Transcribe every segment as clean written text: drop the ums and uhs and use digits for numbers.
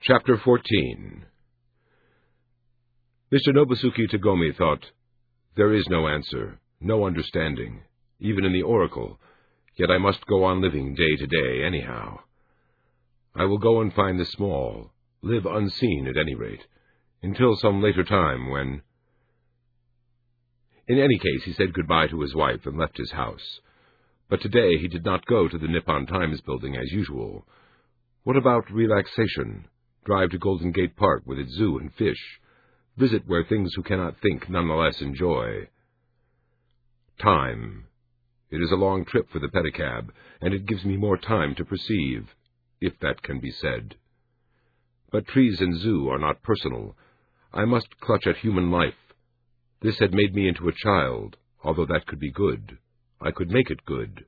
Chapter 14. Mr. Nobusuke Tagomi thought, "There is no answer, no understanding, even in the oracle, yet I must go on living day to day anyhow. I will go and find the small, live unseen at any rate, until some later time when—" In any case, he said goodbye to his wife and left his house. But today he did not go to the Nippon Times building as usual. What about relaxation? Drive to Golden Gate Park with its zoo and fish. Visit where things who cannot think nonetheless enjoy. Time. It is a long trip for the pedicab, and it gives me more time to perceive, if that can be said. But trees and zoo are not personal. I must clutch at human life. This had made me into a child, although that could be good. I could make it good.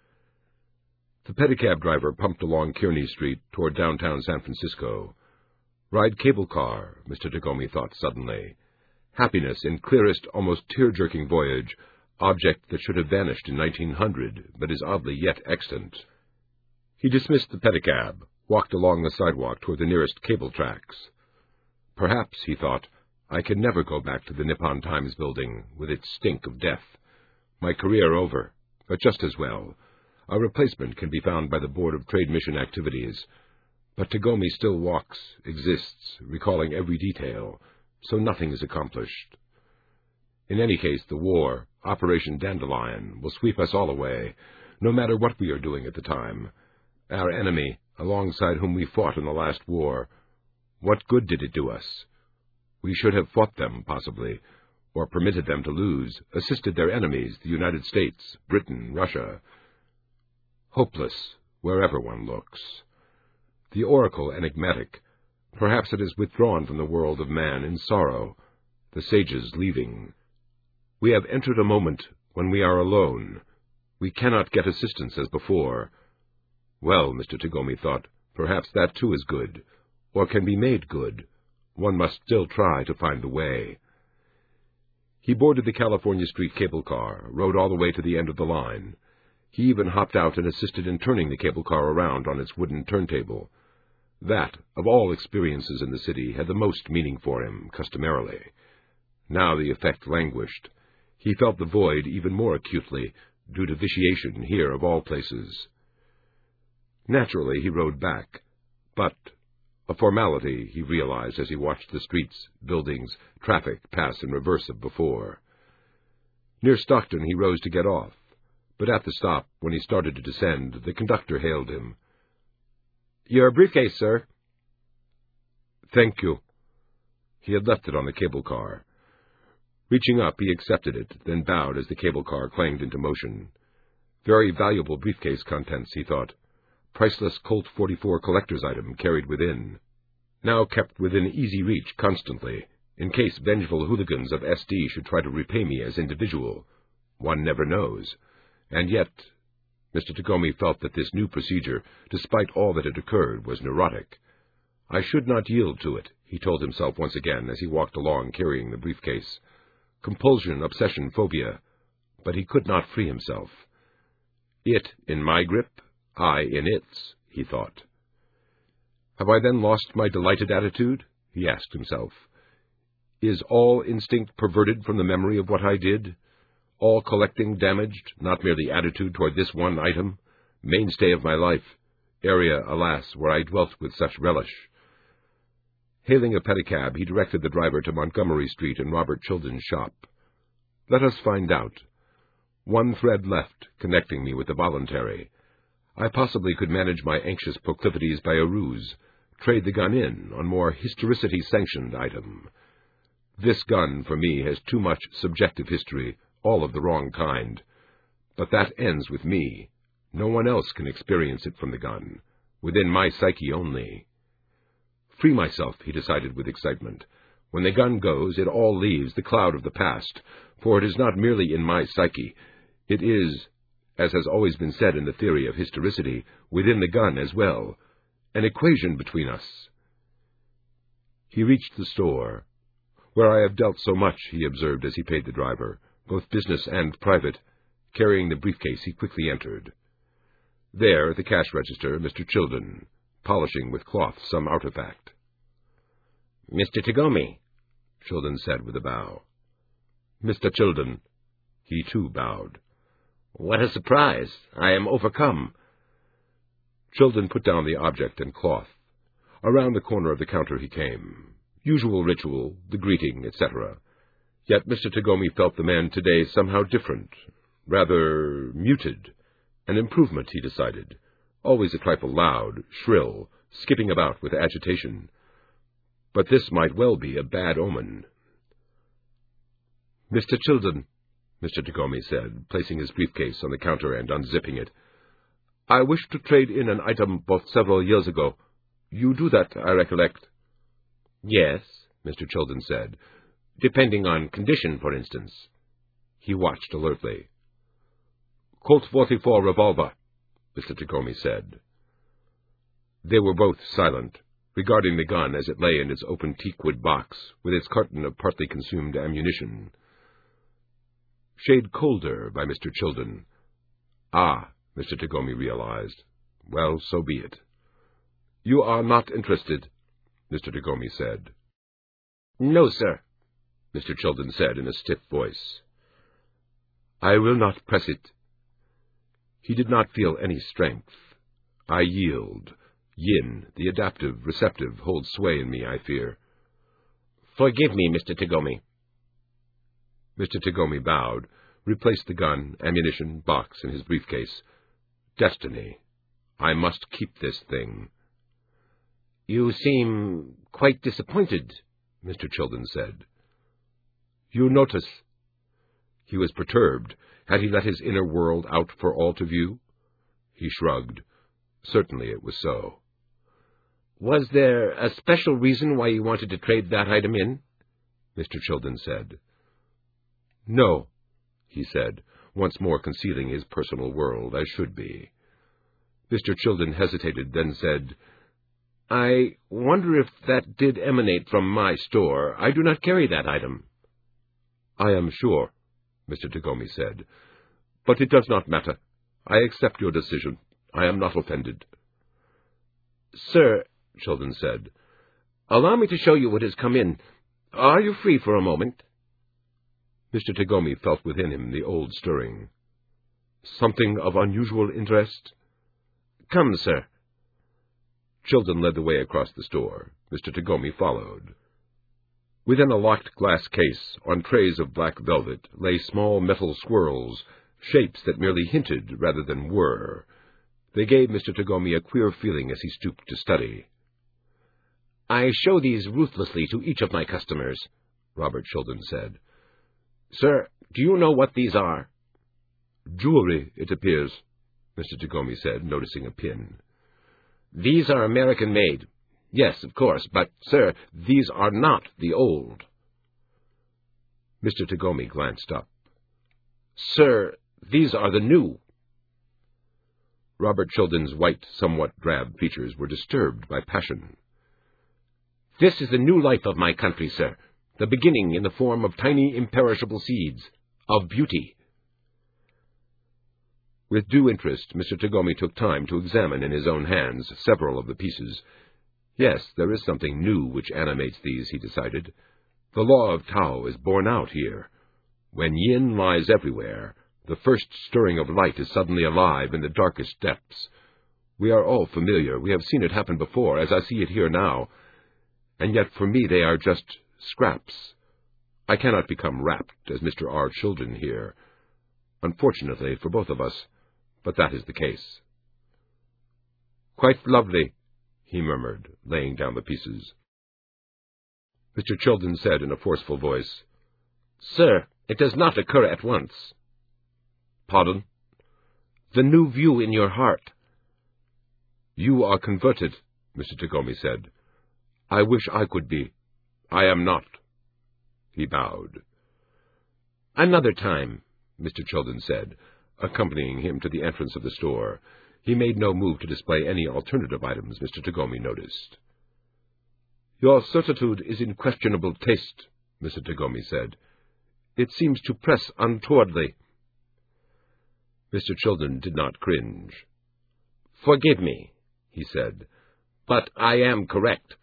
The pedicab driver pumped along Kearny Street toward downtown San Francisco. Ride cable car, Mr. Tagomi thought suddenly. Happiness in clearest, almost tear-jerking voyage, object that should have vanished in 1900, but is oddly yet extant. He dismissed the pedicab, walked along the sidewalk toward the nearest cable tracks. Perhaps, he thought, I can never go back to the Nippon Times building, with its stink of death. My career over, but just as well. A replacement can be found by the Board of Trade Mission Activities. But Tagomi still walks, exists, recalling every detail, so nothing is accomplished. In any case, the war, Operation Dandelion, will sweep us all away, no matter what we are doing at the time. Our enemy, alongside whom we fought in the last war, what good did it do us? We should have fought them, possibly, or permitted them to lose, assisted their enemies, the United States, Britain, Russia. Hopeless, wherever one looks. The oracle enigmatic. Perhaps it is withdrawn from the world of man in sorrow, the sages leaving. We have entered a moment when we are alone. We cannot get assistance as before. Well, Mr. Tagomi thought, perhaps that too is good, or can be made good. One must still try to find the way. He boarded the California Street cable car, rode all the way to the end of the line. He even hopped out and assisted in turning the cable car around on its wooden turntable. That, of all experiences in the city, had the most meaning for him, customarily. Now the effect languished. He felt the void even more acutely, due to vitiation here of all places. Naturally, he rode back. But a formality, he realized as he watched the streets, buildings, traffic pass in reverse of before. Near Stockton, he rose to get off. But at the stop, when he started to descend, the conductor hailed him. "Your briefcase, sir." "Thank you." He had left it on the cable car. Reaching up, he accepted it, then bowed as the cable car clanged into motion. Very valuable briefcase contents, he thought. Priceless Colt 44 collector's item carried within. Now kept within easy reach constantly, in case vengeful hooligans of SD should try to repay me as individual. One never knows. And yet, Mr. Tagomi felt that this new procedure, despite all that had occurred, was neurotic. I should not yield to it, he told himself once again as he walked along carrying the briefcase. Compulsion, obsession, phobia. But he could not free himself. It in my grip, I in its, he thought. Have I then lost my delighted attitude? He asked himself. Is all instinct perverted from the memory of what I did? All collecting damaged, not merely attitude toward this one item, mainstay of my life, area, alas, where I dwelt with such relish. Hailing a pedicab, he directed the driver to Montgomery Street and Robert Childen's shop. Let us find out. One thread left, connecting me with the voluntary. I possibly could manage my anxious proclivities by a ruse, trade the gun in on more historicity-sanctioned item. This gun, for me, has too much subjective history, all of the wrong kind. But that ends with me. No one else can experience it from the gun, within my psyche only. Free myself, he decided with excitement. When the gun goes, it all leaves the cloud of the past, for it is not merely in my psyche. It is, as has always been said in the theory of historicity, within the gun as well. An equation between us. He reached the store. Where I have dealt so much, he observed as he paid the driver, both business and private. Carrying the briefcase, he quickly entered. There, at the cash register, Mr. Childen, polishing with cloth some artifact. Mr. Tagomi, Childen said with a bow. Mr. Childen. He too bowed. What a surprise! I am overcome. Childen put down the object and cloth. Around the corner of the counter he came. Usual ritual, the greeting, etc. Yet Mr. Tagomi felt the man today somehow different, rather muted. An improvement, he decided. Always a trifle loud, shrill, skipping about with agitation. But this might well be a bad omen. Mr. Childen, Mr. Tagomi said, placing his briefcase on the counter and unzipping it. I wish to trade in an item bought several years ago. You do that, I recollect. Yes, Mr. Childen said. Depending on condition, for instance. He watched alertly. Colt 44 revolver, Mr. Tagomi said. They were both silent, regarding the gun as it lay in its open teakwood box, with its carton of partly consumed ammunition. Shade colder by Mr. Childen. Ah, Mr. Tagomi realized. Well, so be it. You are not interested, Mr. Tagomi said. No, sir, Mr. Childen said in a stiff voice. I will not press it. He did not feel any strength. I yield. Yin, the adaptive, receptive, holds sway in me, I fear. Forgive me, Mr. Tagomi. Mr. Tagomi bowed, replaced the gun, ammunition, box in his briefcase. Destiny. I must keep this thing. You seem quite disappointed, Mr. Childen said. You notice. He was perturbed. Had he let his inner world out for all to view? He shrugged. Certainly it was so. Was there a special reason why you wanted to trade that item in? Mr. Childen said. No, he said, once more concealing his personal world, as should be. Mr. Childen hesitated, then said, I wonder if that did emanate from my store. I do not carry that item. I am sure, Mr. Tagomi said, but it does not matter. I accept your decision. I am not offended. Sir, Childen said, allow me to show you what has come in. Are you free for a moment? Mr. Tagomi felt within him the old stirring. Something of unusual interest? Come, sir. Childen led the way across the store. Mr. Tagomi followed. Within a locked glass case, on trays of black velvet, lay small metal swirls, shapes that merely hinted rather than were. They gave Mr. Tagomi a queer feeling as he stooped to study. I show these ruthlessly to each of my customers, Robert Childen said. Sir, do you know what these are? Jewelry, it appears, Mr. Tagomi said, noticing a pin. These are American-made. Yes, of course, but, sir, these are not the old. Mr. Tagomi glanced up. Sir, these are the new. Robert Childen's white, somewhat drab features were disturbed by passion. This is the new life of my country, sir, the beginning in the form of tiny, imperishable seeds, of beauty. With due interest, Mr. Tagomi took time to examine in his own hands several of the pieces. Yes, there is something new which animates these, he decided. The law of Tao is borne out here. When yin lies everywhere, the first stirring of light is suddenly alive in the darkest depths. We are all familiar. We have seen it happen before, as I see it here now. And yet for me they are just scraps. I cannot become rapt as Mr. R. Childen here. Unfortunately for both of us, but that is the case. Quite lovely, he murmured, laying down the pieces. Mr. Childen said in a forceful voice, Sir, it does not occur at once. Pardon? The new view in your heart. You are converted, Mr. Tagomi said. I wish I could be. I am not. He bowed. Another time, Mr. Childen said, accompanying him to the entrance of the store. He made no move to display any alternative items, Mr. Tagomi noticed. Your certitude is in questionable taste, Mr. Tagomi said. It seems to press untowardly. Mr. Childen did not cringe. Forgive me, he said, but I am correct.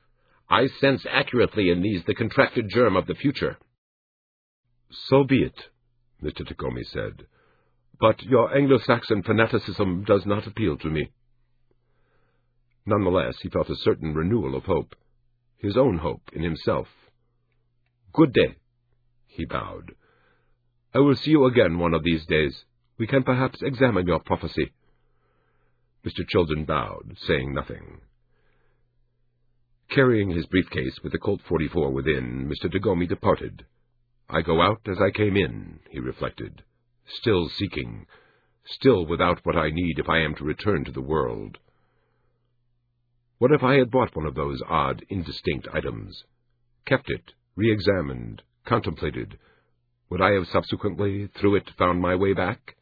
I sense accurately in these the contracted germ of the future. So be it, Mr. Tagomi said, but your Anglo-Saxon fanaticism does not appeal to me. Nonetheless, he felt a certain renewal of hope, his own hope in himself. Good day, he bowed. I will see you again one of these days. We can perhaps examine your prophecy. Mr. Childen bowed, saying nothing. Carrying his briefcase with the Colt 44 within, Mr. Tagomi departed. I go out as I came in, he reflected, still seeking, still without what I need if I am to return to the world. What if I had bought one of those odd, indistinct items, kept it, re-examined, contemplated? Would I have subsequently, through it, found my way back?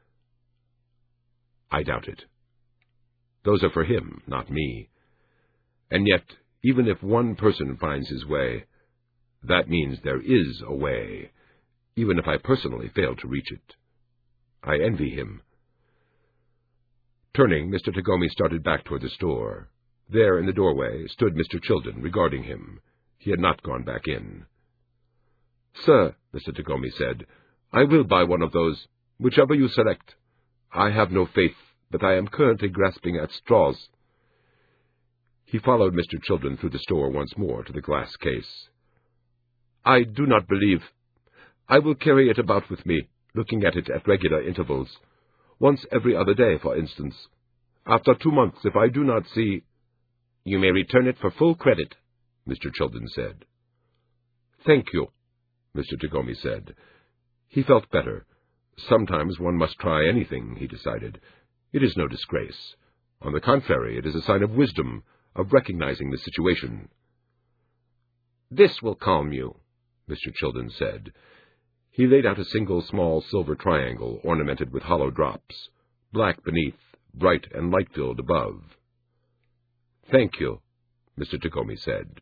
I doubt it. Those are for him, not me. And yet, even if one person finds his way, that means there is a way, even if I personally fail to reach it. I envy him. Turning, Mr. Tagomi started back toward the store. There, in the doorway, stood Mr. Childen, regarding him. He had not gone back in. Sir, Mr. Tagomi said, I will buy one of those, whichever you select. I have no faith, but I am currently grasping at straws. He followed Mr. Childen through the store once more to the glass case. I do not believe. I will carry it about with me, looking at it at regular intervals. Once every other day, for instance. After 2 months, if I do not see— You may return it for full credit, Mr. Childen said. Thank you, Mr. Tagomi said. He felt better. Sometimes one must try anything, he decided. It is no disgrace. On the contrary, it is a sign of wisdom, of recognizing the situation. This will calm you, Mr. Childen said. He laid out a single small silver triangle ornamented with hollow drops, black beneath, bright and light-filled above. Thank you, Mr. Tagomi said.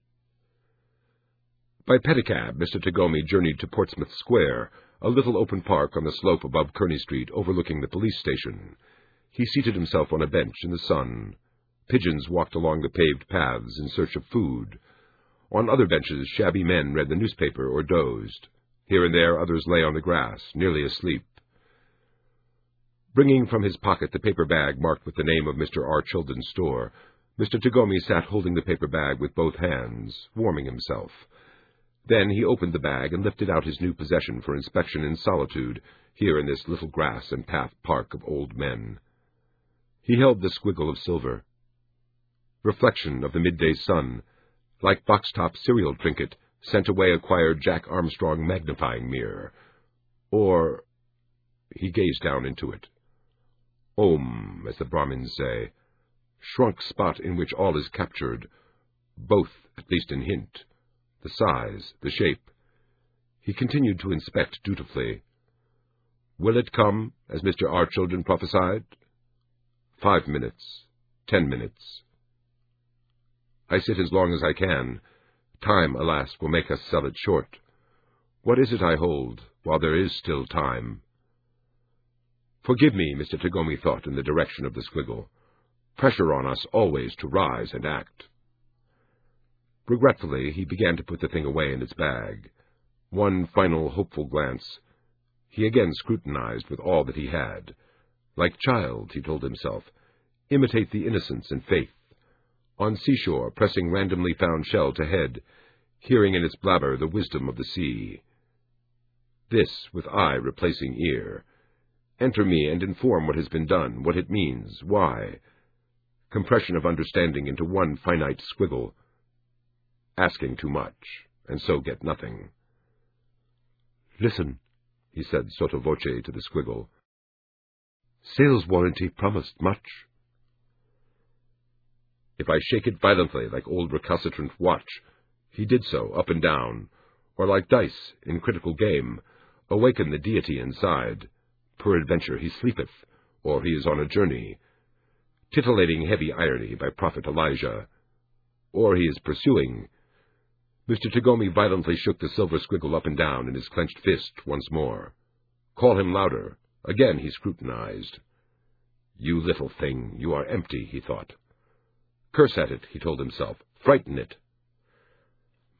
By pedicab, Mr. Tagomi journeyed to Portsmouth Square, a little open park on the slope above Kearney Street overlooking the police station. He seated himself on a bench in the sun. Pigeons walked along the paved paths in search of food. On other benches, shabby men read the newspaper or dozed. Here and there, others lay on the grass, nearly asleep. Bringing from his pocket the paper bag marked with the name of Mr. R. Childen's store, Mr. Tagomi sat holding the paper bag with both hands, warming himself. Then he opened the bag and lifted out his new possession for inspection in solitude, here in this little grass and path park of old men. He held the squiggle of silver. Reflection of the midday sun, like box-top cereal trinket, sent away acquired Jack Armstrong magnifying mirror. Or— He gazed down into it. Om, as the Brahmins say, shrunk spot in which all is captured, both, at least in hint, the size, the shape. He continued to inspect dutifully. Will it come, as Mr. R. Childen prophesied? 5 minutes, 10 minutes. I sit as long as I can. Time, alas, will make us sell it short. What is it I hold, while there is still time? Forgive me, Mr. Tagomi thought in the direction of the squiggle. Pressure on us always to rise and act. Regretfully, he began to put the thing away in its bag. One final hopeful glance. He again scrutinized with all that he had. Like child, he told himself, imitate the innocence and faith. On seashore, pressing randomly found shell to head, hearing in its blabber the wisdom of the sea. This, with eye replacing ear. Enter me and inform what has been done, what it means, why. Compression of understanding into one finite squiggle. Asking too much, and so get nothing. Listen, he said sotto voce to the squiggle. Sales warranty promised much. If I shake it violently like old recalcitrant watch, he did so, up and down, or like dice in critical game, awaken the deity inside. Peradventure he sleepeth, or he is on a journey. Titillating heavy irony by Prophet Elijah. Or he is pursuing. Mr. Tagomi violently shook the silver squiggle up and down in his clenched fist once more. Call him louder. Again he scrutinized. You little thing, you are empty, he thought. Curse at it, he told himself. Frighten it.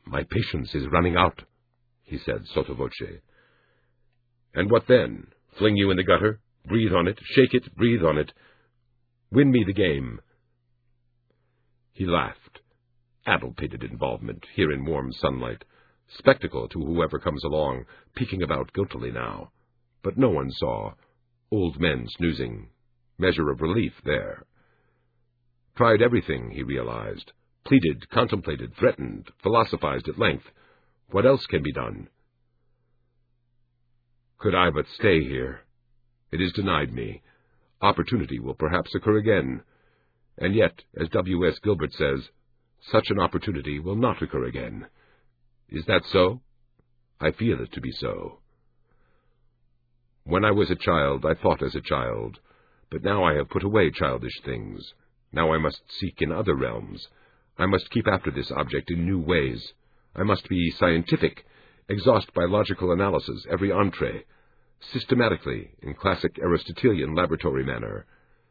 My patience is running out, he said sotto voce. And what then? Fling you in the gutter? Breathe on it, shake it, breathe on it. Win me the game. He laughed. Addle-pated involvement, here in warm sunlight. Spectacle to whoever comes along, peeking about guiltily now. But no one saw. Old men snoozing. Measure of relief there. Tried everything, he realized. Pleaded, contemplated, threatened, philosophized at length. What else can be done? Could I but stay here? It is denied me. Opportunity will perhaps occur again. And yet, as W. S. Gilbert says, such an opportunity will not occur again. Is that so? I feel it to be so. When I was a child, I thought as a child, but now I have put away childish things. Now I must seek in other realms. I must keep after this object in new ways. I must be scientific, exhaust by logical analysis every entree, systematically, in classic Aristotelian laboratory manner.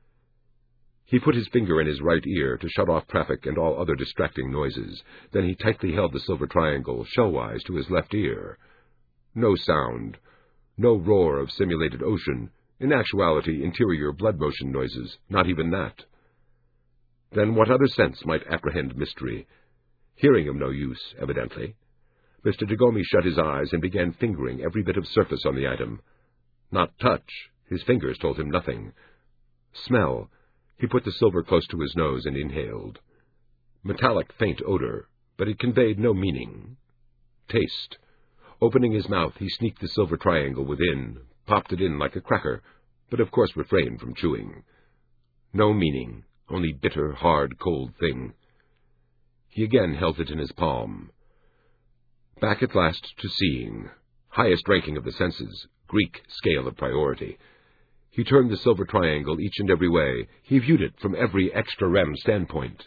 He put his finger in his right ear to shut off traffic and all other distracting noises. Then he tightly held the silver triangle shell-wise to his left ear. No sound, no roar of simulated ocean, in actuality interior blood motion noises, not even that. Then what other sense might apprehend mystery? Hearing of no use, evidently. Mr. Dagome shut his eyes and began fingering every bit of surface on the item. Not touch. His fingers told him nothing. Smell. He put the silver close to his nose and inhaled. Metallic faint odor, but it conveyed no meaning. Taste. Opening his mouth, he sneaked the silver triangle within, popped it in like a cracker, but of course refrained from chewing. No meaning, only bitter, hard, cold thing. He again held it in his palm. Back at last to seeing. Highest ranking of the senses, Greek scale of priority. He turned the silver triangle each and every way. He viewed it from every extra-rem standpoint.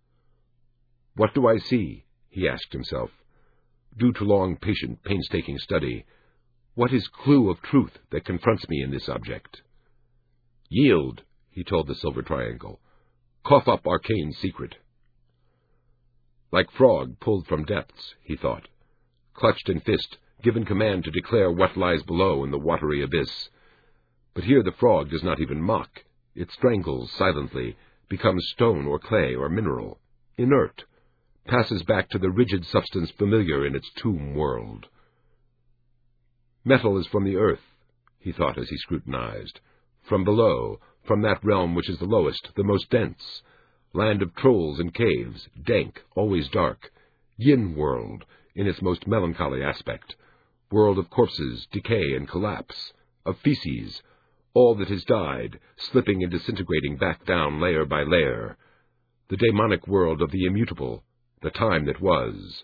What do I see? He asked himself. Due to long, patient, painstaking study, what is clue of truth that confronts me in this object? Yield, he told the silver triangle. Cough up arcane secret. Like frog pulled from depths, he thought. Clutched in fist, given command to declare what lies below in the watery abyss. But here the frog does not even mock. It strangles silently, becomes stone or clay or mineral, inert, passes back to the rigid substance familiar in its tomb world. Metal is from the earth, he thought as he scrutinized. From below, from that realm which is the lowest, the most dense. Land of trolls and caves, dank, always dark. Yin world, in its most melancholy aspect. World of corpses, decay and collapse. Of feces, all that has died, slipping and disintegrating back down layer by layer. The daemonic world of the immutable, the time that was.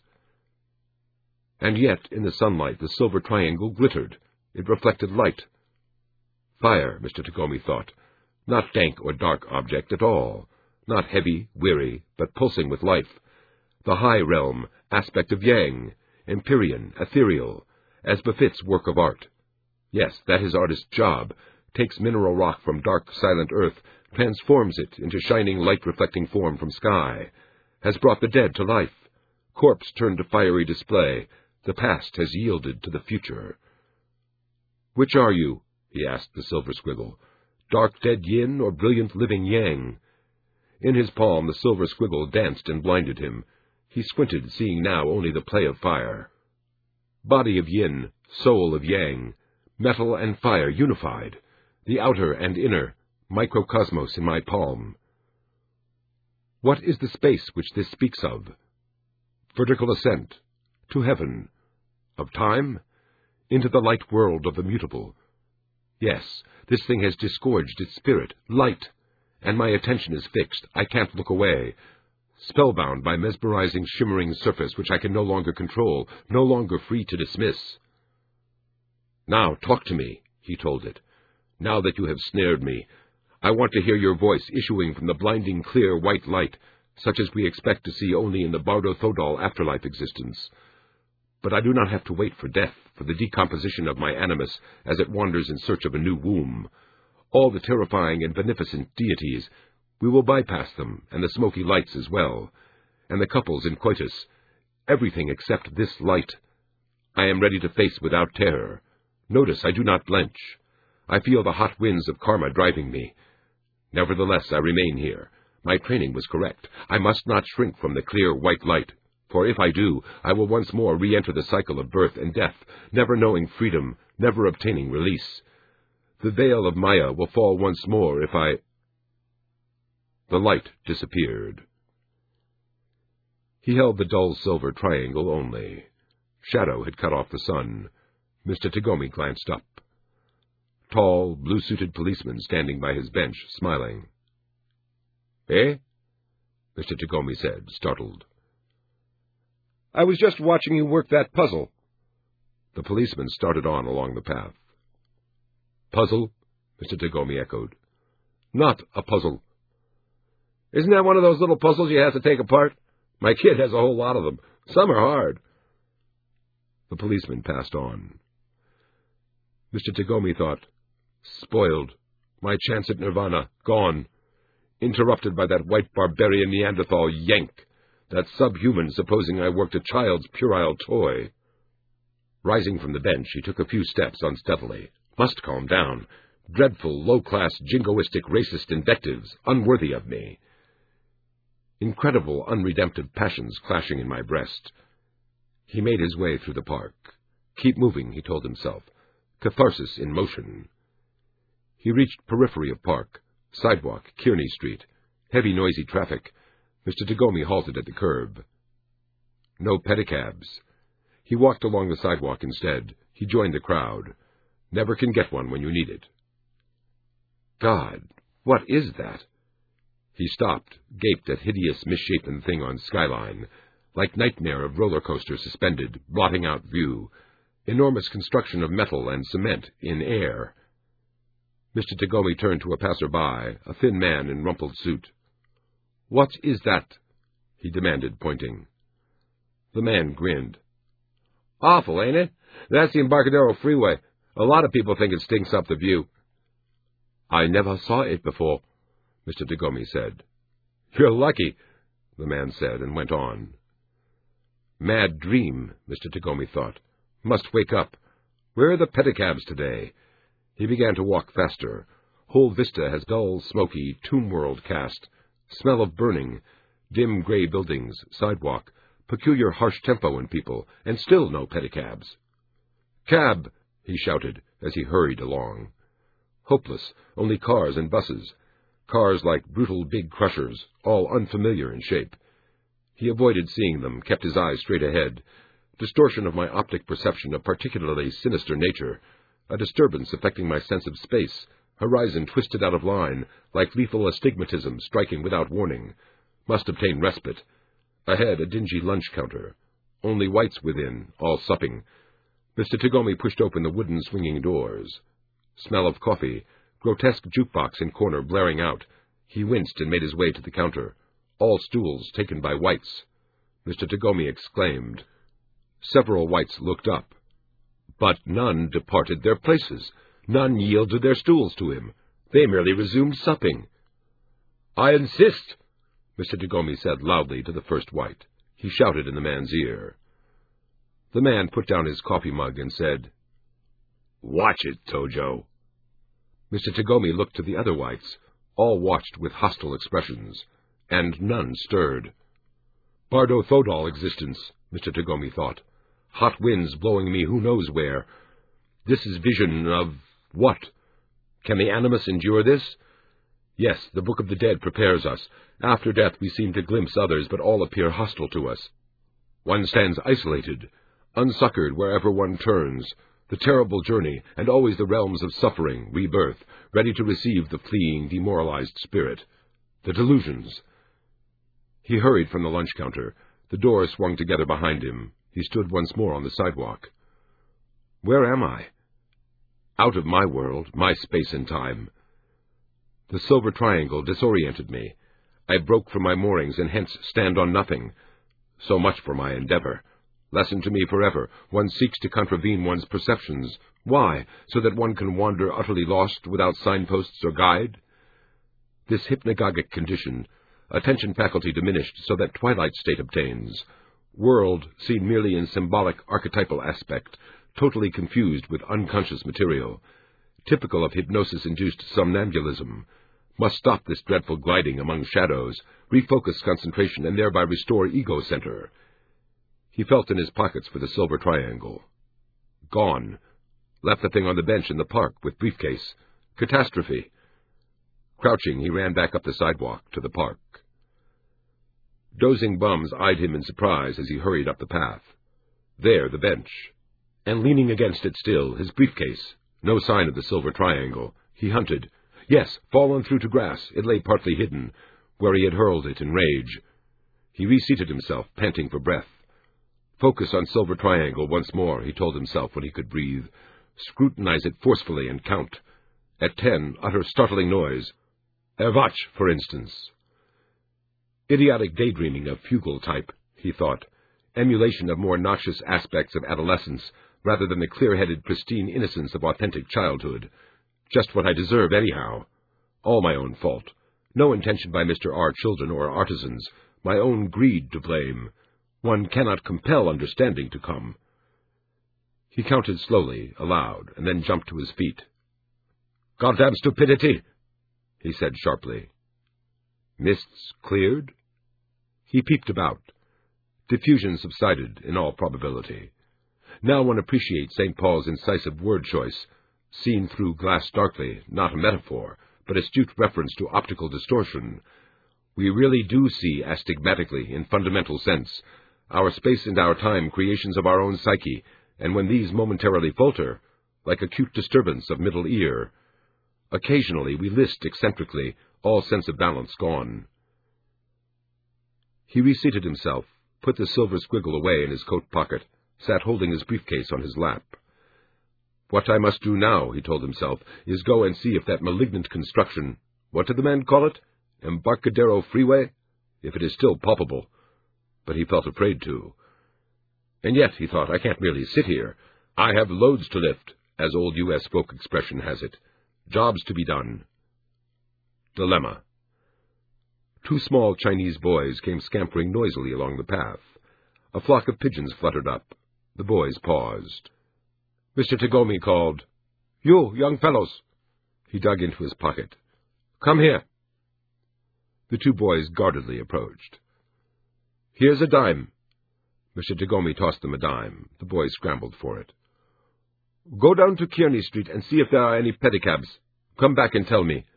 And yet, in the sunlight, the silver triangle glittered. It reflected light. Fire, Mr. Dagome thought. Not dank or dark object at all. Not heavy, weary, but pulsing with life. The high realm, aspect of Yang, empyrean, ethereal, as befits work of art. Yes, that is artist's job. Takes mineral rock from dark, silent earth, transforms it into shining, light-reflecting form from sky. Has brought the dead to life. Corpse turned to fiery display. The past has yielded to the future. Which are you? He asked the silver squiggle. Dark dead yin or brilliant living yang? In his palm the silver squiggle danced and blinded him. He squinted, seeing now only the play of fire. Body of yin, soul of yang, metal and fire unified, the outer and inner, microcosmos in my palm. What is the space which this speaks of? Vertical ascent, to heaven. Of time? Into the light world of the mutable. Yes, this thing has disgorged its spirit, light, and my attention is fixed. I can't look away. Spellbound by mesmerizing, shimmering surface which I can no longer control, no longer free to dismiss. Now talk to me, he told it. Now that you have snared me, I want to hear your voice issuing from the blinding, clear, white light, such as we expect to see only in the Bardo Thodol afterlife existence. But I do not have to wait for death, for the decomposition of my animus as it wanders in search of a new womb. All the terrifying and beneficent deities, we will bypass them, and the smoky lights as well, and the couples in coitus. everything except this light. I am ready to face without terror. Notice I do not blench. I feel the hot winds of karma driving me. Nevertheless, I remain here. My training was correct. I must not shrink from the clear white light, for if I do, I will once more re-enter the cycle of birth and death, never knowing freedom, never obtaining release. The veil of Maya will fall once more if I... The light disappeared. He held the dull silver triangle only. Shadow had cut off the sun. Mr. Tagomi glanced up. Tall, blue-suited policeman standing by his bench, smiling. "Eh?" Mr. Tagomi said, startled. "I was just watching you work that puzzle." The policeman started on along the path. "Puzzle?" Mr. Tagomi echoed. "Not a puzzle." "Isn't that one of those little puzzles you have to take apart? My kid has a whole lot of them. Some are hard." The policeman passed on. Mr. Tagomi thought, spoiled. My chance at nirvana, gone. Interrupted by that white barbarian Neanderthal yank, that subhuman supposing I worked a child's puerile toy. Rising from the bench, he took a few steps unsteadily. Must calm down. Dreadful, low-class, jingoistic, racist invectives, unworthy of me. Incredible, unredemptive passions clashing in my breast. He made his way through the park. Keep moving, he told himself. Catharsis in motion. He reached periphery of park. Sidewalk, Kearney Street. Heavy, noisy traffic. Mr. Tagomi halted at the curb. No pedicabs. He walked along the sidewalk instead. He joined the crowd. Never can get one when you need it. God, what is that? He stopped, gaped at hideous, misshapen thing on skyline, like nightmare of roller coaster suspended, blotting out view. Enormous construction of metal and cement in air. Mr. Tagomi turned to a passer-by, a thin man in rumpled suit. "What is that?" he demanded, pointing. The man grinned. "Awful, ain't it? That's the Embarcadero Freeway. A lot of people think it stinks up the view." "I never saw it before," Mr. Tagomi said. "You're lucky," the man said, and went on. Mad dream, Mr. Tagomi thought. Must wake up. Where are the pedicabs today? He began to walk faster. Whole vista has dull, smoky, tomb-world cast. Smell of burning. Dim gray buildings, sidewalk. Peculiar harsh tempo in people, and still no pedicabs. "Cab!" he shouted as he hurried along. Hopeless, only cars and buses. Cars like brutal big crushers, all unfamiliar in shape. He avoided seeing them, kept his eyes straight ahead. Distortion of my optic perception of particularly sinister nature. A disturbance affecting my sense of space. Horizon twisted out of line, like lethal astigmatism striking without warning. Must obtain respite. Ahead, a dingy lunch counter. Only whites within, all supping. Mr. Tagomi pushed open the wooden swinging doors. Smell of coffee. Grotesque jukebox in corner blaring out. He winced and made his way to the counter. All stools taken by whites. Mr. Tagomi exclaimed. Several whites looked up. But none departed their places. None yielded their stools to him. They merely resumed supping. "I insist," Mr. Tagomi said loudly to the first white. He shouted in the man's ear. The man put down his coffee mug and said, "Watch it, Tojo." Mr. Tagomi looked to the other whites. All watched with hostile expressions, and none stirred. Bardo Thodol existence, Mr. Tagomi thought. Hot winds blowing me who knows where. This is vision of what? Can the animus endure this? Yes, the Book of the Dead prepares us. After death we seem to glimpse others, but all appear hostile to us. One stands isolated, unsuccored wherever one turns. The terrible journey, and always the realms of suffering, rebirth, ready to receive the fleeing, demoralized spirit. The delusions. He hurried from the lunch counter. The doors swung together behind him. He stood once more on the sidewalk. Where am I? Out of my world, my space and time. The silver triangle disoriented me. I broke from my moorings and hence stand on nothing. So much for my endeavor. Lesson to me forever. One seeks to contravene one's perceptions. Why? So that one can wander utterly lost without signposts or guide? This hypnagogic condition, attention faculty diminished so that twilight state obtains. World seen merely in symbolic archetypal aspect, totally confused with unconscious material, typical of hypnosis-induced somnambulism, must stop this dreadful gliding among shadows, refocus concentration, and thereby restore ego center. He felt in his pockets for the silver triangle. Gone. Left the thing on the bench in the park with briefcase. Catastrophe. Crouching, he ran back up the sidewalk to the park. Dozing bums eyed him in surprise as he hurried up the path. There, the bench. And leaning against it still, his briefcase. No sign of the silver triangle. He hunted. Yes, fallen through to grass. It lay partly hidden, where he had hurled it in rage. He reseated himself, panting for breath. Focus on silver triangle once more, he told himself when he could breathe. Scrutinize it forcefully and count. At 10, utter startling noise. Erwach, for instance. Idiotic daydreaming of fugal type, he thought. Emulation of more noxious aspects of adolescence, rather than the clear-headed, pristine innocence of authentic childhood. Just what I deserve, anyhow. All my own fault. No intention by Mr. R. children or artisans. My own greed to blame. One cannot compel understanding to come. He counted slowly, aloud, and then jumped to his feet. Goddamn stupidity, he said sharply. Mists cleared? He peeped about. Diffusion subsided, in all probability. Now one appreciates St. Paul's incisive word choice, seen through glass darkly, not a metaphor, but astute reference to optical distortion. We really do see astigmatically, in fundamental sense, our space and our time creations of our own psyche, and when these momentarily falter, like acute disturbance of middle ear, occasionally we list eccentrically, all sense of balance gone. He reseated himself, put the silver squiggle away in his coat pocket, sat holding his briefcase on his lap. What I must do now, he told himself, is go and see if that malignant construction, what did the man call it? Embarcadero Freeway? If it is still palpable. But he felt afraid to. And yet, he thought, I can't merely sit here. I have loads to lift, as old U.S. folk expression has it. Jobs to be done. Dilemma. 2 small Chinese boys came scampering noisily along the path. A flock of pigeons fluttered up. The boys paused. Mr. Tagomi called, You, young fellows. He dug into his pocket. Come here. The 2 boys guardedly approached. Here's a dime. Mr. Tagomi tossed them a dime. The boys scrambled for it. Go down to Kearney Street and see if there are any pedicabs. Come back and tell me.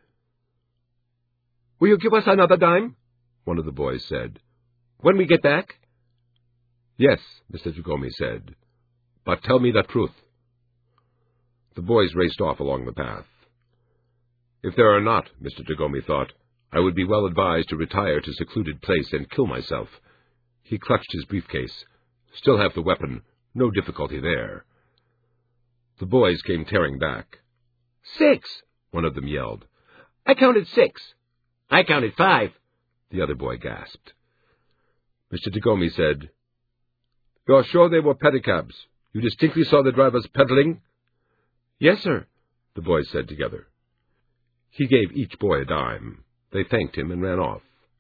Will you give us another dime? One of the boys said. When we get back? Yes, Mr. Tagomi said. But tell me the truth. The boys raced off along the path. If there are not, Mr. Tagomi thought, I would be well advised to retire to secluded place and kill myself. He clutched his briefcase. Still have the weapon. No difficulty there. The boys came tearing back. 6, one of them yelled. I counted 6. I counted 5, the other boy gasped. Mr. Tagomi said, You're sure they were pedicabs? You distinctly saw the drivers pedaling? Yes, sir, the boys said together. He gave each boy a dime. They thanked him and ran off.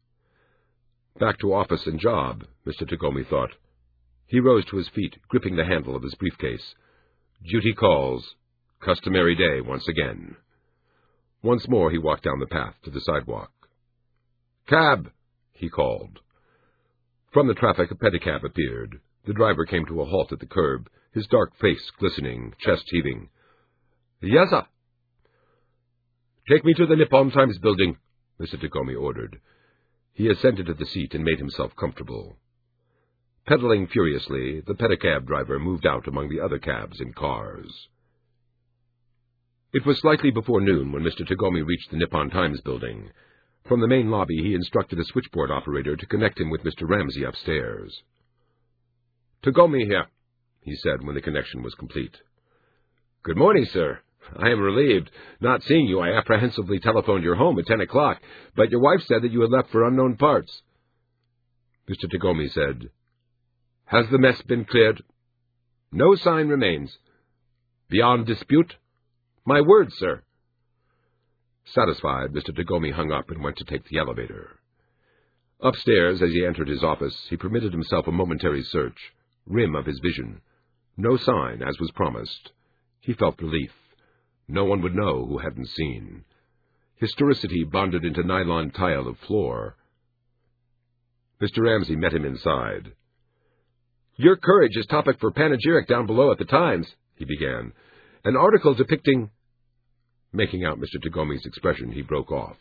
Back to office and job, Mr. Tagomi thought. He rose to his feet, gripping the handle of his briefcase. Duty calls. Customary day once again. Once more he walked down the path to the sidewalk. Cab, he called. From the traffic a pedicab appeared. The driver came to a halt at the curb, his dark face glistening, chest heaving. Yes, sir. Take me to the Nippon Times building, Mr. Tagomi ordered. He ascended to the seat and made himself comfortable. Pedaling furiously, the pedicab driver moved out among the other cabs and cars. It was slightly before noon when Mr. Tagomi reached the Nippon Times building. From the main lobby, he instructed a switchboard operator to connect him with Mr. Ramsey upstairs. Tagomi here, he said when the connection was complete. Good morning, sir. I am relieved. Not seeing you, I apprehensively telephoned your home at 10 o'clock, but your wife said that you had left for unknown parts. Mr. Tagomi said, Has the mess been cleared? No sign remains. Beyond dispute? My word, sir. Satisfied, Mr. Tagomi hung up and went to take the elevator. Upstairs, as he entered his office, he permitted himself a momentary search, rim of his vision. No sign, as was promised. He felt relief. No one would know who hadn't seen. Historicity bonded into nylon tile of floor. Mr. Ramsey met him inside. "Your courage is topic for panegyric down below at the Times," he began. "An article depicting—" Making out Mr. Tagomi's expression, he broke off.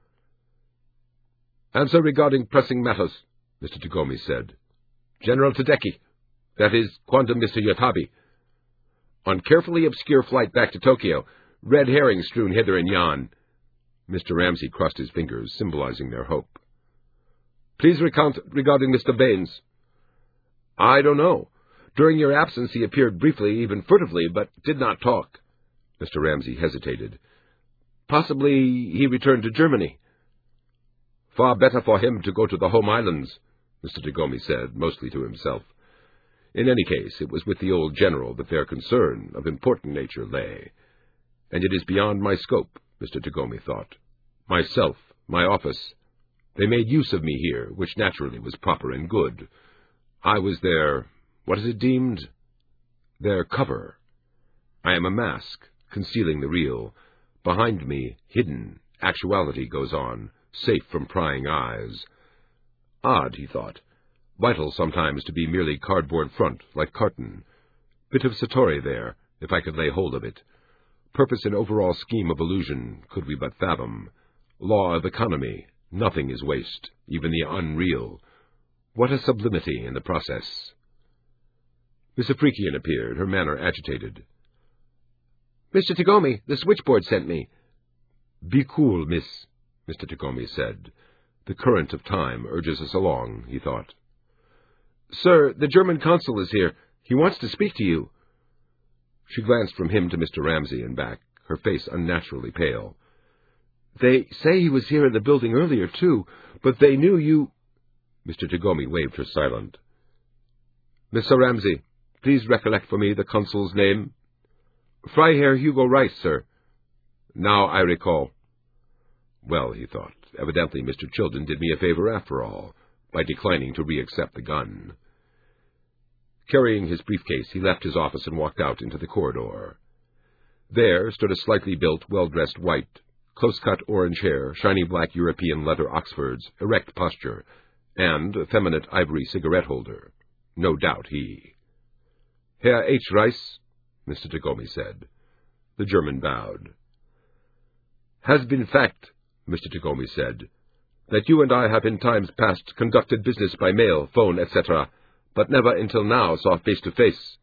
"Answer regarding pressing matters," Mr. Tagomi said. "General Tadeki, that is, quantum Mr. Yatabe. On carefully obscure flight back to Tokyo, red herring strewn hither and yon." Mr. Ramsey crossed his fingers, symbolizing their hope. "Please recount regarding Mr. Baines." "I don't know. During your absence he appeared briefly, even furtively, but did not talk." Mr. Ramsey hesitated. "Possibly he returned to Germany." "Far better for him to go to the home islands," Mr. Tagomi said, mostly to himself. In any case, it was with the old general that their concern of important nature lay. And it is beyond my scope, Mr. Tagomi thought. Myself, my office. They made use of me here, which naturally was proper and good. I was their, what is it deemed? Their cover. I am a mask, concealing the real. Behind me, hidden, actuality goes on, safe from prying eyes. Odd, he thought. Vital sometimes to be merely cardboard front, like Carton. Bit of Satori there, if I could lay hold of it. Purpose and overall scheme of illusion, could we but fathom. Law of economy, nothing is waste, even the unreal. What a sublimity in the process. Miss Afrikian appeared, her manner agitated. "Mr. Tagomi, the switchboard sent me." "Be cool, miss," Mr. Tagomi said. The current of time urges us along, he thought. "Sir, the German consul is here. He wants to speak to you." She glanced from him to Mr. Ramsey and back, her face unnaturally pale. "They say he was here in the building earlier, too, but they knew you—" Mr. Tagomi waved her silent. "Mr. Ramsey, please recollect for me the consul's name." "Freiherr Hugo Rice, sir." "Now I recall." Well, he thought, evidently Mr. Childen did me a favor after all, by declining to re-accept the gun. Carrying his briefcase, he left his office and walked out into the corridor. There stood a slightly built, well-dressed white, close-cut orange hair, shiny black European leather Oxfords, erect posture, and effeminate ivory cigarette-holder. No doubt he. "Herr H. Rice," Mr. Tagomi said. The German bowed. "Has been fact," Mr. Tagomi said, "that you and I have in times past conducted business by mail, phone, etc., but never until now saw face-to-face."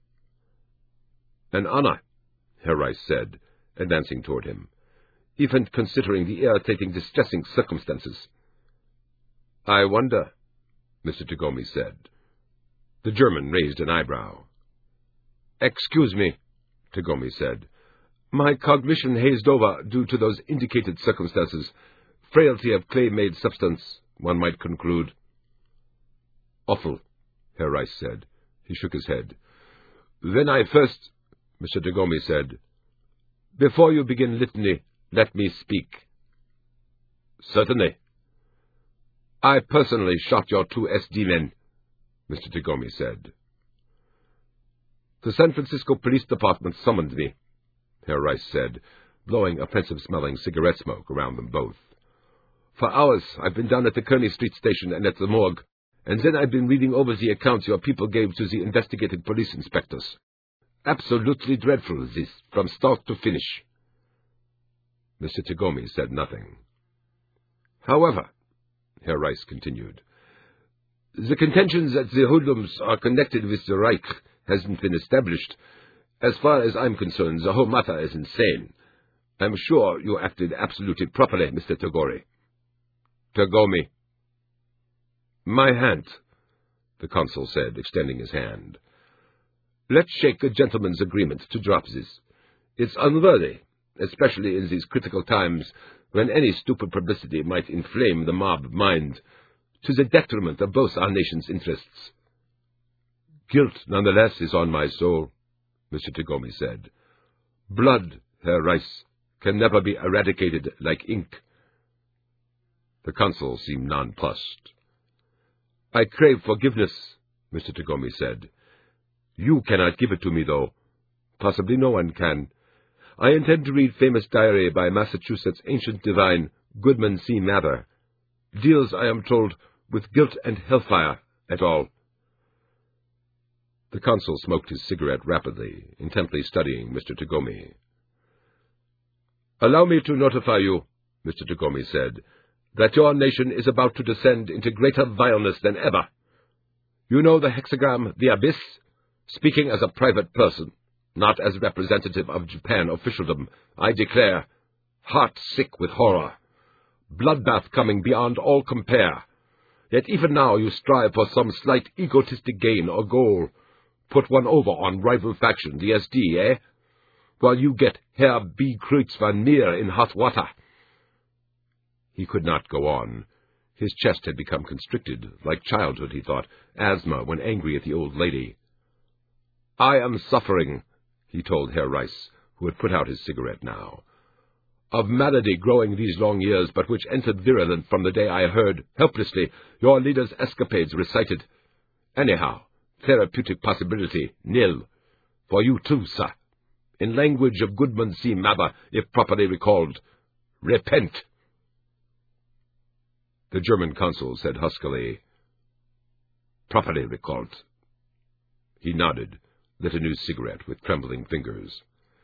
"An honor," Herr Rice said, advancing toward him, "even considering the irritating, distressing circumstances." "I wonder," Mr. Tagomi said. The German raised an eyebrow. "Excuse me," Tagomi said. "My cognition hazed over due to those indicated circumstances. Frailty of clay-made substance, one might conclude." "Awful," Herr Rice said. He shook his head. "When I first—" Mr. Tagomi said. "Before you begin litany, let me speak." "Certainly." "I personally shot your 2 SD men," Mr. Tagomi said. "The San Francisco Police Department summoned me," Herr Rice said, blowing offensive-smelling cigarette smoke around them both. "For hours I've been down at the Kearny Street station and at the morgue, and then I've been reading over the accounts your people gave to the investigating police inspectors. Absolutely dreadful, this, from start to finish." Mr. Tagomi said nothing. "However," Herr Rice continued, "the contention that the hoodlums are connected with the Reich hasn't been established. As far as I'm concerned, the whole matter is insane. I'm sure you acted absolutely properly, Mr. Tagomi." "Tagomi." "My hand," the consul said, extending his hand. "Let's shake a gentleman's agreement to drop this. It's unworthy, especially in these critical times when any stupid publicity might inflame the mob mind, to the detriment of both our nation's interests." "Guilt, nonetheless, is on my soul," Mr. Tagomi said. "Blood, Herr Rice, can never be eradicated like ink." The consul seemed nonplussed. "I crave forgiveness," Mr. Tagomi said. "You cannot give it to me, though. Possibly no one can. I intend to read famous diary by Massachusetts ancient divine Goodman C. Mather. Deals, I am told, with guilt and hellfire et al." The consul smoked his cigarette rapidly, intently studying Mr. Tagomi. "Allow me to notify you," Mr. Tagomi said, "that your nation is about to descend into greater vileness than ever. You know the hexagram, the abyss? Speaking as a private person, not as representative of Japan officialdom, I declare, heart-sick with horror. Bloodbath coming beyond all compare. Yet even now you strive for some slight egotistic gain or goal. Put one over on rival faction, the SD, eh? While you get Herr B. Kreutz van Meer in hot water." He could not go on. His chest had become constricted, like childhood, he thought, asthma when angry at the old lady. "I am suffering," he told Herr Reiss, who had put out his cigarette now, "of malady growing these long years, but which entered virulent from the day I heard, helplessly, your leader's escapades recited. Anyhow, therapeutic possibility, nil. For you too, sir. In language of Goodman C. Mather, if properly recalled, repent." The German consul said huskily, "Properly recalled." He nodded, lit a new cigarette with trembling fingers.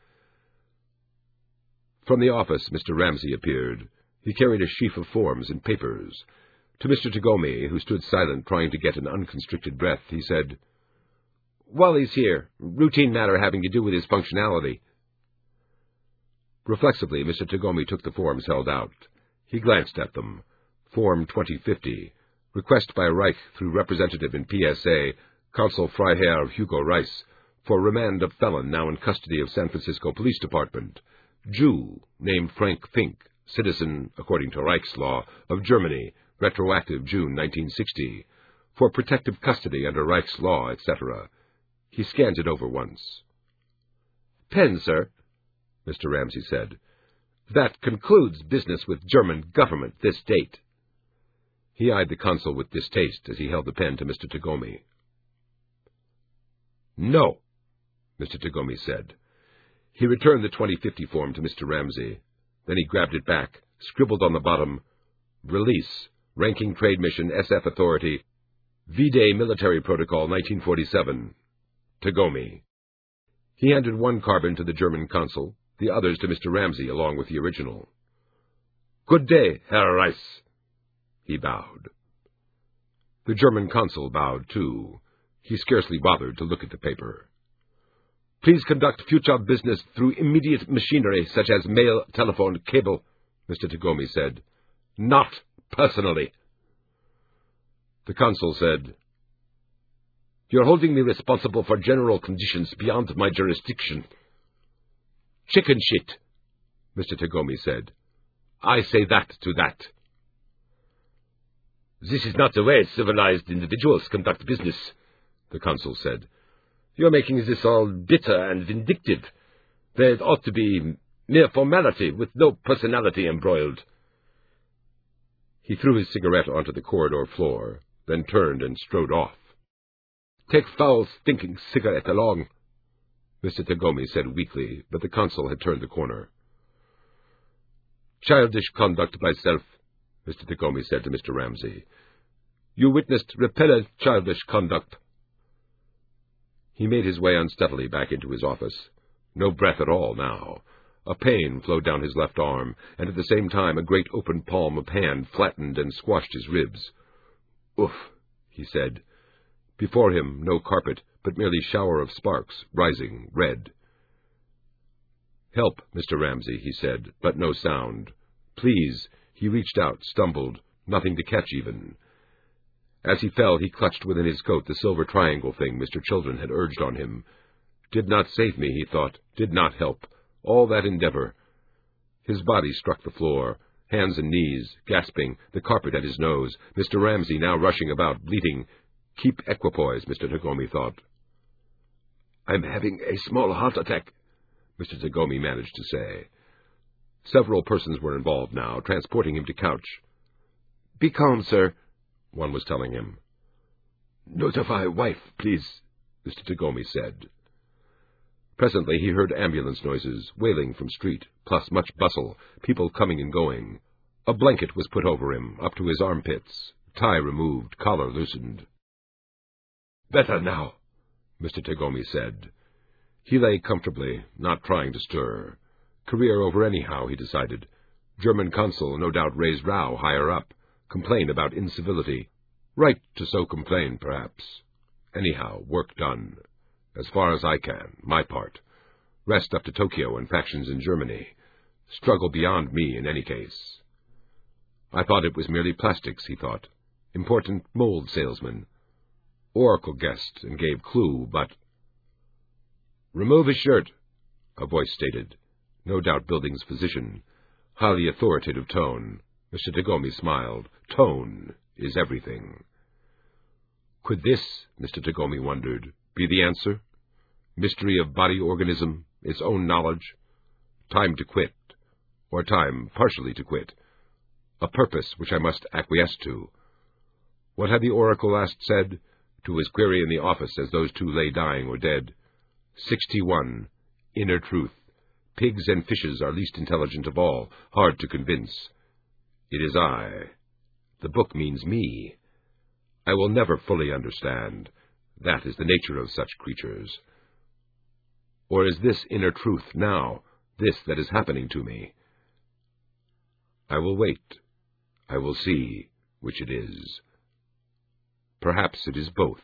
From the office, Mr. Ramsey appeared. He carried a sheaf of forms and papers. To Mr. Tagomi, who stood silent, trying to get an unconstricted breath, he said, "Wally's here. Routine matter having to do with his functionality." Reflexively, Mr. Tagomi took the forms held out. He glanced at them. Form 2050, request by Reich through representative in PSA, Consul Freiherr Hugo Reiss, for remand of felon now in custody of San Francisco Police Department. Jew, named Frank Fink, citizen, according to Reich's law, of Germany, retroactive June 1960, for protective custody under Reich's law, etc. He scanned it over once. "Pen, sir," Mr. Ramsey said. "That concludes business with German government this date." He eyed the consul with distaste as he held the pen to Mr. Tagomi. "No," Mr. Tagomi said. He returned the 2050 form to Mr. Ramsey. Then he grabbed it back, scribbled on the bottom, "Release, Ranking Trade Mission, SF Authority, V-Day Military Protocol, 1947. Tagomi." He handed one carbon to the German consul, the others to Mr. Ramsey, along with the original. "Good day, Herr Reiss." He bowed. The German consul bowed, too. He scarcely bothered to look at the paper. "Please conduct future business through immediate machinery such as mail, telephone, cable," Mr. Tagomi said. "Not personally." The consul said, "You're holding me responsible for general conditions beyond my jurisdiction." "Chicken shit," Mr. Tagomi said. "I say that to that." "This is not the way civilized individuals conduct business," the consul said. "You're making this all bitter and vindictive, where it ought to be mere formality with no personality embroiled." He threw his cigarette onto the corridor floor, then turned and strode off. "Take foul, stinking cigarette along," Mr. Tagomi said weakly, but the consul had turned the corner. "Childish conduct by self," Mr. Tagomi said to Mr. Ramsey. "You witnessed repellent childish conduct." He made his way unsteadily back into his office. No breath at all now. A pain flowed down his left arm, and at the same time a great open palm of hand flattened and squashed his ribs. "Oof," he said. Before him, no carpet, but merely shower of sparks, rising, red. "Help, Mr. Ramsey," he said, but no sound. "Please." He reached out, stumbled, nothing to catch even. As he fell, he clutched within his coat the silver triangle thing Mr. Children had urged on him. Did not save me, he thought, did not help. All that endeavor. His body struck the floor, hands and knees, gasping, the carpet at his nose, Mr. Ramsey now rushing about, bleating. Keep equipoise, Mr. Tagomi thought. "I'm having a small heart attack," Mr. Tagomi managed to say. Several persons were involved now, transporting him to couch. Be calm, sir, one was telling him. Notify wife, please, Mr. Tagomi said. Presently he heard ambulance noises, wailing from street, plus much bustle, people coming and going. A blanket was put over him, up to his armpits, tie removed, collar loosened. Better now, Mr. Tagomi said. He lay comfortably, not trying to stir. Career over anyhow, he decided. German consul no doubt raised row higher up, complain about incivility. Right to so complain, perhaps. Anyhow, work done. As far as I can, my part. Rest up to Tokyo and factions in Germany. Struggle beyond me in any case. I thought it was merely plastics, he thought. Important mold salesman. Oracle guessed and gave clue, but... Remove his shirt, a voice stated. No doubt Bilding's physician. Highly authoritative tone. Mr. Tagomi smiled. Tone is everything. Could this, Mr. Tagomi wondered, be the answer? Mystery of body organism, its own knowledge? Time to quit, or time partially to quit. A purpose which I must acquiesce to. What had the oracle last said? To his query in the office as those two lay dying or dead. 61. Inner truth. Pigs and fishes are least intelligent of all, hard to convince. It is I. The book means me. I will never fully understand. That is the nature of such creatures. Or is this inner truth now, this that is happening to me? I will wait. I will see which it is. Perhaps it is both.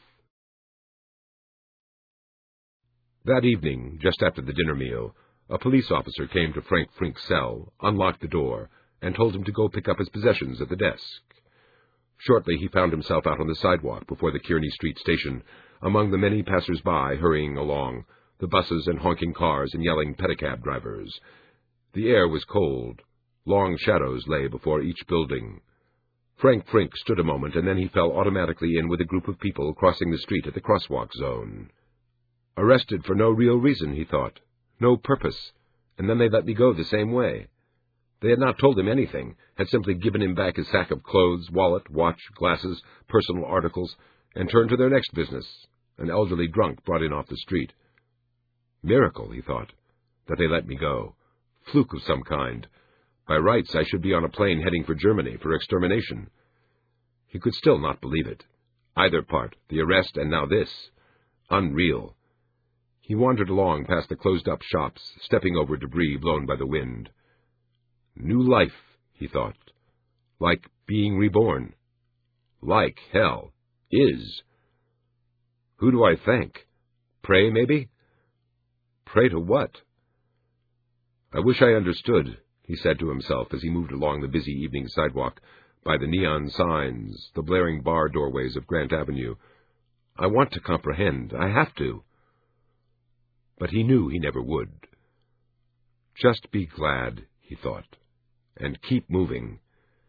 That evening, just after the dinner meal, a police officer came to Frank Frink's cell, unlocked the door, and told him to go pick up his possessions at the desk. Shortly he found himself out on the sidewalk before the Kearney Street station, among the many passers-by hurrying along, the buses and honking cars and yelling pedicab drivers. The air was cold. Long shadows lay before each building. Frank Frink stood a moment, and then he fell automatically in with a group of people crossing the street at the crosswalk zone. Arrested for no real reason, he thought. No purpose. And then they let me go the same way. They had not told him anything, had simply given him back his sack of clothes, wallet, watch, glasses, personal articles, and turned to their next business, an elderly drunk brought in off the street. Miracle, he thought, that they let me go. Fluke of some kind. By rights, I should be on a plane heading for Germany for extermination. He could still not believe it. Either part, the arrest and now this. Unreal. He wandered along past the closed-up shops, stepping over debris blown by the wind. New life, he thought. Like being reborn. Like hell. Is. Who do I thank? Pray, maybe? Pray to what? I wish I understood, he said to himself as he moved along the busy evening sidewalk, by the neon signs, the blaring bar doorways of Grant Avenue. I want to comprehend. I have to. But he knew he never would. Just be glad, he thought, and keep moving.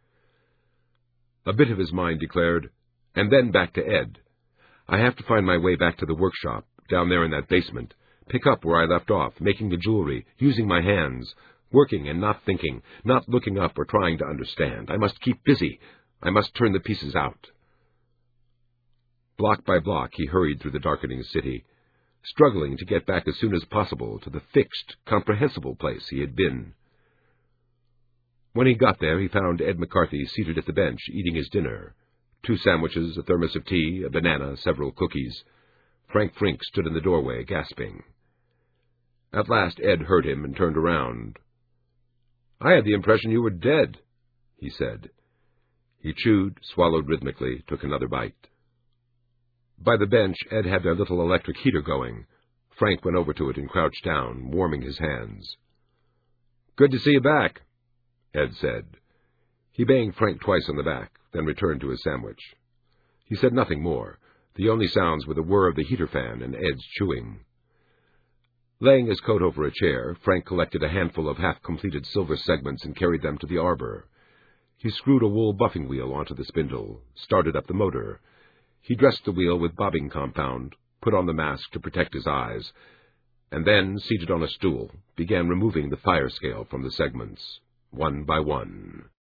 A bit of his mind declared, and then back to Ed. I have to find my way back to the workshop, down there in that basement, pick up where I left off, making the jewelry, using my hands, working and not thinking, not looking up or trying to understand. I must keep busy. I must turn the pieces out. Block by block he hurried through the darkening city, struggling to get back as soon as possible to the fixed, comprehensible place he had been. When he got there, he found Ed McCarthy seated at the bench, eating his dinner. 2 sandwiches, a thermos of tea, a banana, several cookies. Frank Frink stood in the doorway, gasping. At last Ed heard him and turned around. I had the impression you were dead, he said. He chewed, swallowed rhythmically, took another bite. By the bench, Ed had their little electric heater going. Frank went over to it and crouched down, warming his hands. Good to see you back, Ed said. He banged Frank twice on the back, then returned to his sandwich. He said nothing more. The only sounds were the whir of the heater fan and Ed's chewing. Laying his coat over a chair, Frank collected a handful of half-completed silver segments and carried them to the arbor. He screwed a wool buffing wheel onto the spindle, started up the motor. He dressed the wheel with bobbing compound, put on the mask to protect his eyes, and then, seated on a stool, began removing the fire scale from the segments, one by one.